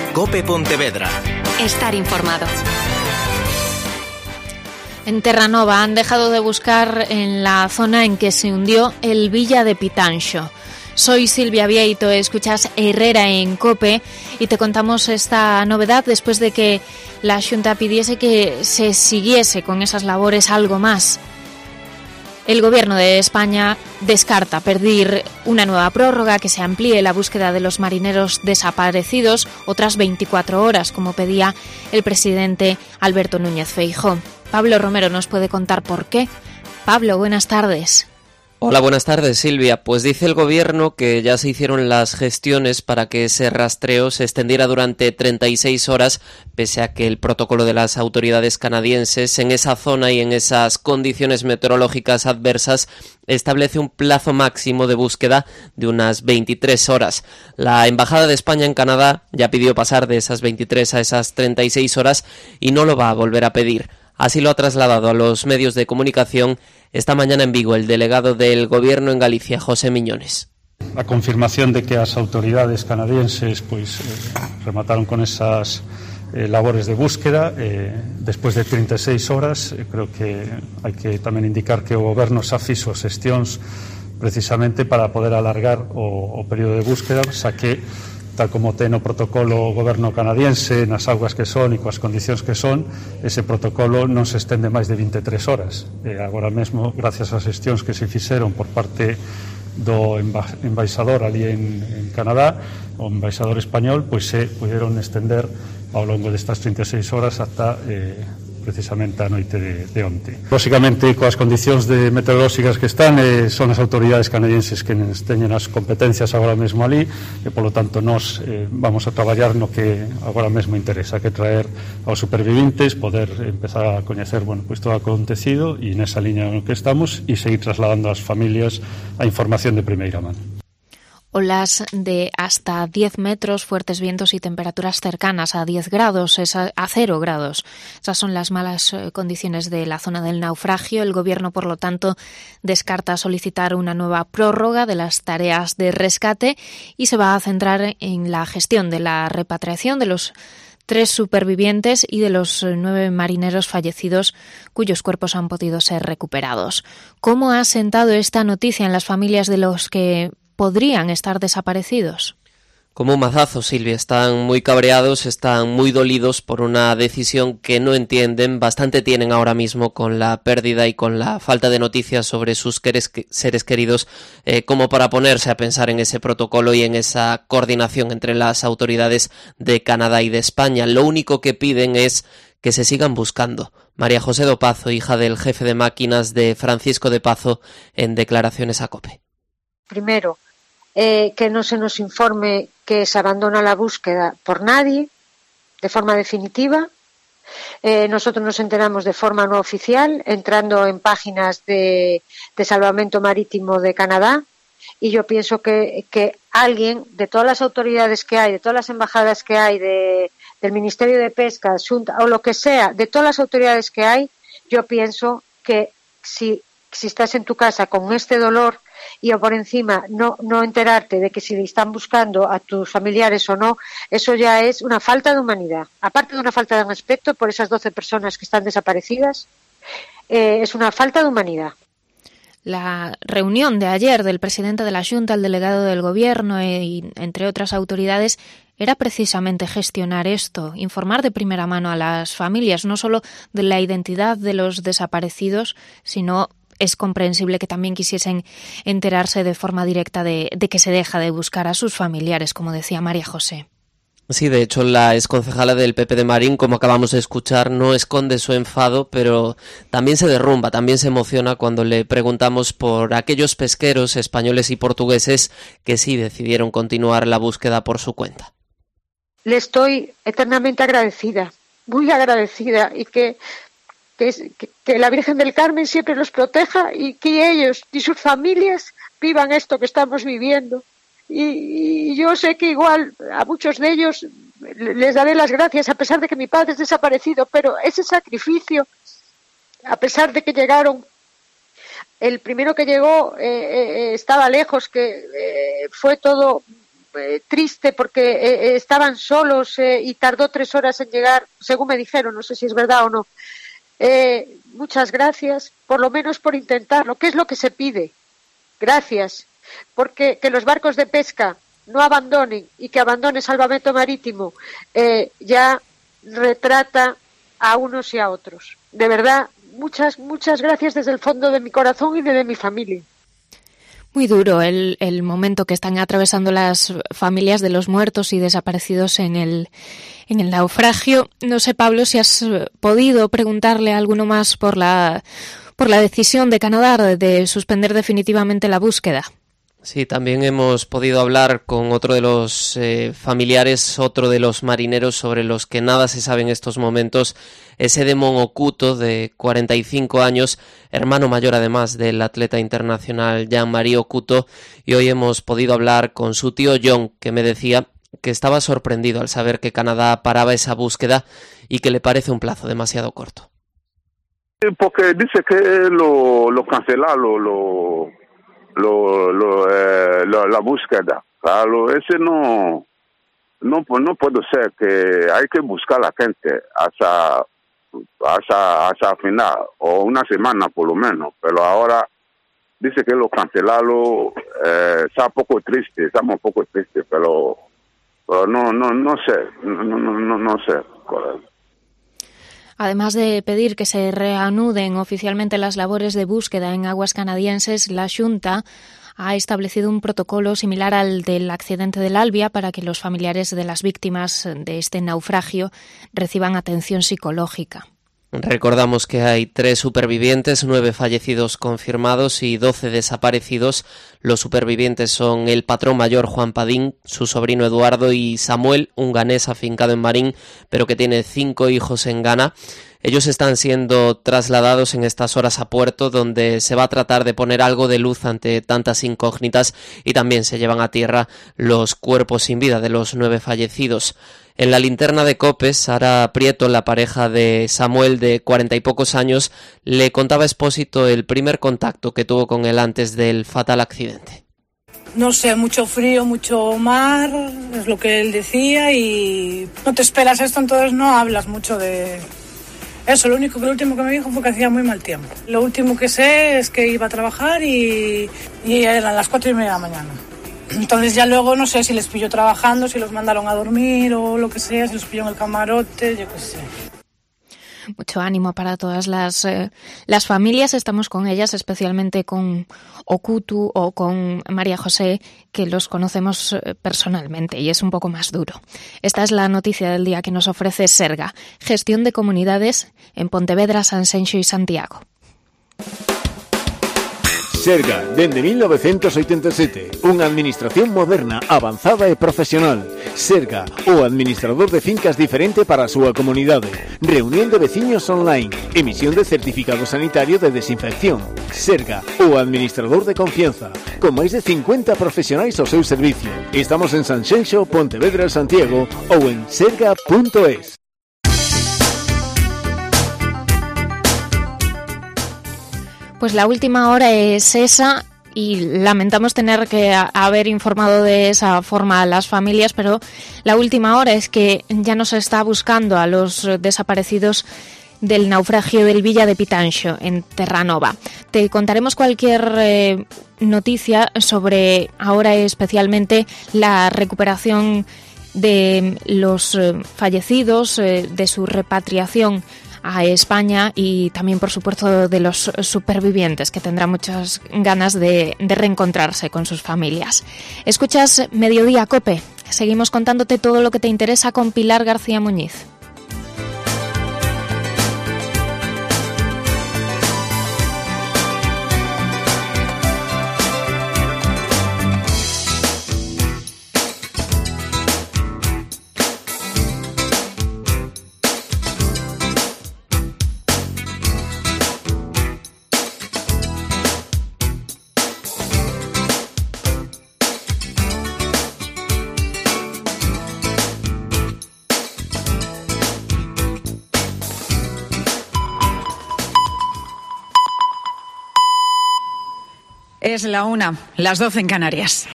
COPE Pontevedra. Estar informado. En Terranova han dejado de buscar en la zona en que se hundió el Villa de Pitanxo. Soy Silvia Vieito, escuchas Herrera en COPE y te contamos esta novedad después de que la Xunta pidiese que se siguiese con esas labores algo más. El Gobierno de España descarta pedir una nueva prórroga, que se amplíe la búsqueda de los marineros desaparecidos otras 24 horas, como pedía el presidente Alberto Núñez Feijóo. Pablo Romero nos puede contar por qué. Pablo, buenas tardes. Hola, buenas tardes, Silvia. Pues dice el Gobierno que ya se hicieron las gestiones para que ese rastreo se extendiera durante 36 horas, pese a que el protocolo de las autoridades canadienses en esa zona y en esas condiciones meteorológicas adversas establece un plazo máximo de búsqueda de unas 23 horas. La Embajada de España en Canadá ya pidió pasar de esas 23 a esas 36 horas y no lo va a volver a pedir. Así lo ha trasladado a los medios de comunicación esta mañana en Vigo el delegado del Gobierno en Galicia, José Miñones. La confirmación de que las autoridades canadienses remataron con esas labores de búsqueda después de 36 horas. Creo que hai que tamén indicar que o Goberno xa fixo as xestións precisamente para poder alargar o período de búsqueda, xa que tal como ten o protocolo o Goberno canadiense nas augas que son e coas condicións que son, ese protocolo non se estende máis de 23 horas. Agora mesmo, gracias ás xestións que se fixeron por parte do embaixador ali en Canadá, o embaixador español, pois se puderon estender ao longo destas 36 horas ata precisamente a noite de onte. Lóxicamente, coas condicións meteorolóxicas que están, son as autoridades canadienses que teñen as competencias agora mesmo ali, e polo tanto nós vamos a traballar no que agora mesmo interesa, que traer aos superviventes, poder empezar a coñecer pois todo o acontecido, e nesa liña no que estamos, e seguir trasladando ás familias a información de primeira mano. Olas de hasta 10 metros, fuertes vientos y temperaturas cercanas a 10 grados, a 0 grados. Esas son las malas condiciones de la zona del naufragio. El Gobierno, por lo tanto, descarta solicitar una nueva prórroga de las tareas de rescate y se va a centrar en la gestión de la repatriación de los 3 supervivientes y de los 9 marineros fallecidos cuyos cuerpos han podido ser recuperados. ¿Cómo ha sentado esta noticia en las familias de los que podrían estar desaparecidos? Como un mazazo, Silvia. Están muy cabreados, están muy dolidos por una decisión que no entienden. Bastante tienen ahora mismo con la pérdida y con la falta de noticias sobre sus seres queridos como para ponerse a pensar en ese protocolo y en esa coordinación entre las autoridades de Canadá y de España. Lo único que piden es que se sigan buscando. María José do Pazo, hija del jefe de máquinas de Francisco de Pazo, en declaraciones a COPE. Primero, que no se nos informe que se abandona la búsqueda por nadie, de forma definitiva. Nosotros nos enteramos de forma no oficial, entrando en páginas de salvamento marítimo de Canadá, y yo pienso que alguien, de todas las autoridades que hay, de todas las embajadas que hay, del Ministerio de Pesca, Xunta, o lo que sea, de todas las autoridades que hay, yo pienso que si estás en tu casa con este dolor y por encima no enterarte de que si le están buscando a tus familiares o no, eso ya es una falta de humanidad. Aparte de una falta de respeto por esas 12 personas que están desaparecidas, es una falta de humanidad. La reunión de ayer del presidente de la Xunta, el delegado del Gobierno y entre otras autoridades era precisamente gestionar esto, informar de primera mano a las familias, no solo de la identidad de los desaparecidos, sino es comprensible que también quisiesen enterarse de forma directa de que se deja de buscar a sus familiares, como decía María José. Sí, de hecho, la exconcejala del PP de Marín, como acabamos de escuchar, no esconde su enfado, pero también se derrumba, también se emociona cuando le preguntamos por aquellos pesqueros españoles y portugueses que sí decidieron continuar la búsqueda por su cuenta. Le estoy eternamente agradecida, muy agradecida, y que la Virgen del Carmen siempre los proteja y que ellos y sus familias vivan esto que estamos viviendo. Y yo sé que igual a muchos de ellos les daré las gracias, a pesar de que mi padre es desaparecido, pero ese sacrificio, a pesar de que llegaron, el primero que llegó estaba lejos, que fue todo triste porque estaban solos y tardó 3 horas en llegar, según me dijeron, no sé si es verdad o no. Muchas gracias, por lo menos por intentarlo. ¿Qué es lo que se pide? Gracias, porque que los barcos de pesca no abandonen y que abandone Salvamento Marítimo ya retrata a unos y a otros. De verdad, muchas gracias desde el fondo de mi corazón y de mi familia. Muy duro el momento que están atravesando las familias de los muertos y desaparecidos en el naufragio. No sé, Pablo, si has podido preguntarle a alguno más por la decisión de Canadá de suspender definitivamente la búsqueda. Sí, también hemos podido hablar con otro de los familiares, otro de los marineros sobre los que nada se sabe en estos momentos, es Edemon Okuto, de 45 años, hermano mayor además del atleta internacional Jean-Marie Okuto, y hoy hemos podido hablar con su tío John, que me decía que estaba sorprendido al saber que Canadá paraba esa búsqueda y que le parece un plazo demasiado corto. Porque dice que lo cancelaron, la búsqueda. Claro, ese no puede ser, que hay que buscar a la gente hasta final, o una semana por lo menos, pero ahora dice que lo cancelaron. Estamos un poco tristes, pero no sé. Además de pedir que se reanuden oficialmente las labores de búsqueda en aguas canadienses, la Xunta ha establecido un protocolo similar al del accidente del Albia para que los familiares de las víctimas de este naufragio reciban atención psicológica. Recordamos que hay 3 supervivientes, 9 fallecidos confirmados y 12 desaparecidos. Los supervivientes son el patrón mayor Juan Padín, su sobrino Eduardo y Samuel, un ganés afincado en Marín, pero que tiene 5 hijos en Ghana. Ellos están siendo trasladados en estas horas a puerto, donde se va a tratar de poner algo de luz ante tantas incógnitas, y también se llevan a tierra los cuerpos sin vida de los 9 fallecidos. En la linterna de COPE, Sara Prieto, la pareja de Samuel, de 40 y pocos años, le contaba a Expósito el primer contacto que tuvo con él antes del fatal accidente. No sé, mucho frío, mucho mar, es lo que él decía, y no te esperas esto, entonces no hablas mucho de eso. Lo último que me dijo fue que hacía muy mal tiempo. Lo último que sé es que iba a trabajar y eran las 4:30 de la mañana. Entonces ya luego no sé si les pilló trabajando, si los mandaron a dormir o lo que sea, si los pilló en el camarote, yo qué sé. Mucho ánimo para todas las familias. Estamos con ellas, especialmente con Okutu o con María José, que los conocemos personalmente y es un poco más duro. Esta es la noticia del día que nos ofrece Serga, gestión de comunidades en Pontevedra, Sanxenxo y Santiago. Serga, dende 1987, unha administración moderna, avanzada e profesional. Serga, o administrador de fincas diferente para a súa comunidade. Reunión de veciños online, emisión de certificado sanitario de desinfección. Serga, o administrador de confianza, con máis de 50 profesionais ao seu servicio. Estamos en Sanxenxo, Pontevedra, Santiago ou en serga.es. Pues la última hora es esa y lamentamos tener que haber informado de esa forma a las familias, pero la última hora es que ya no se está buscando a los desaparecidos del naufragio del Villa de Pitanxo en Terranova. Te contaremos cualquier noticia sobre ahora especialmente la recuperación de los fallecidos, de su repatriación a España y también, por supuesto, de los supervivientes, que tendrán muchas ganas de reencontrarse con sus familias. Escuchas Mediodía COPE. Seguimos contándote todo lo que te interesa con Pilar García Muñiz. Es la 1, las 12 en Canarias.